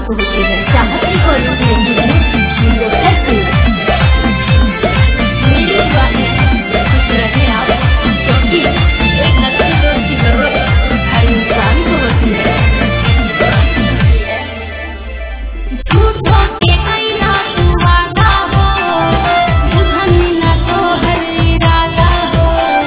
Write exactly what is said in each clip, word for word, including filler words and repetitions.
प्राप्त होती है। चाहत रिकॉर्डिंग मुजफ्फरपुर। मेरे वाले खुश रहे आप, क्योंकि एक अच्छे दोस्त की जरूरत हर इंसान को होती है। झूठों के आईना तू वादा हो, बुझनी ना तो हर इरादा हो।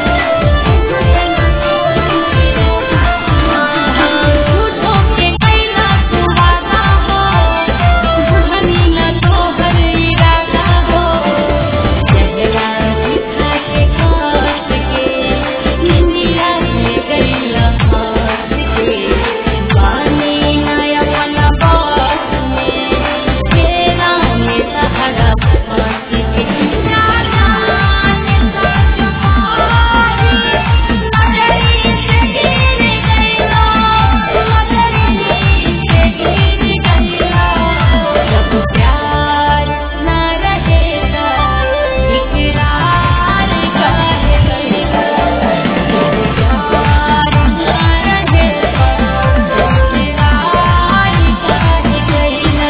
झूठों के आईना तू वादा हो, बुझनी ना तो हर इरादा हो। चेहरा दिखा के काट के, निंदिया ले गई लहास के। पानी ना अपना बात में, तेरा में सहारा फांस के। जाना ने सच मारी, नजरी से गिर गईला, नजरी से गिर गईला। जब प्यार ना रहेगा, इकरार काहे करेगा। जब प्यार ना रहेगा, इकरार काहे करेगा।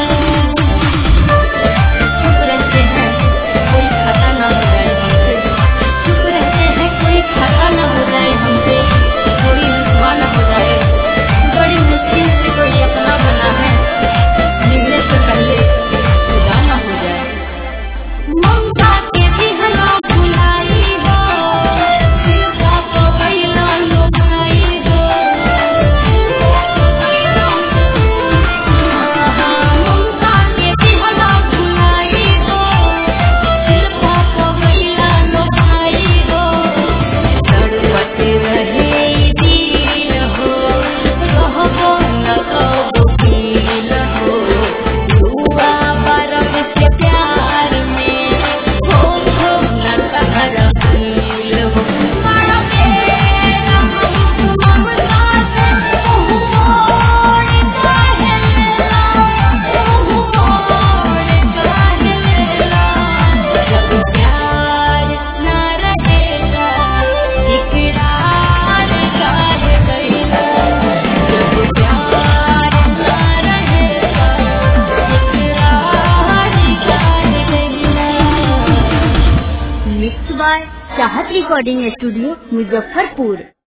चुप रहते हैं कोई खता ना हो जाए हमसे, चुप रहते हैं कोई खता ना हो जाए हमसे, कोई रुसवा ना हो जाए। बड़ी मुश्किल से कोई अपना बना है, मिलने से पहले खुदा ना हो जाए। ममता के दिहला भुलाई हो, दिलवा को गईला लुभाई हो। ममता के दिहला भुलाई हो, दिलवा को गईला लुभाई हो। तड़पत रहे दिल हो, कहबो न कबो दिल हो। हुआ बरफ के प्यार में, हो हो न कहरा फील हो। बड़ा मेरा हमको ममता से, मुँह मोड़ काहे लेला, मुँह मोड़ काहे लेला। जब प्यार ना रहेगा, इकरार काहे करेगा। जब प्यार ना रहेगा, इकरार काहे करेगा। Mix by Chahat recording studio Muzaffarpur.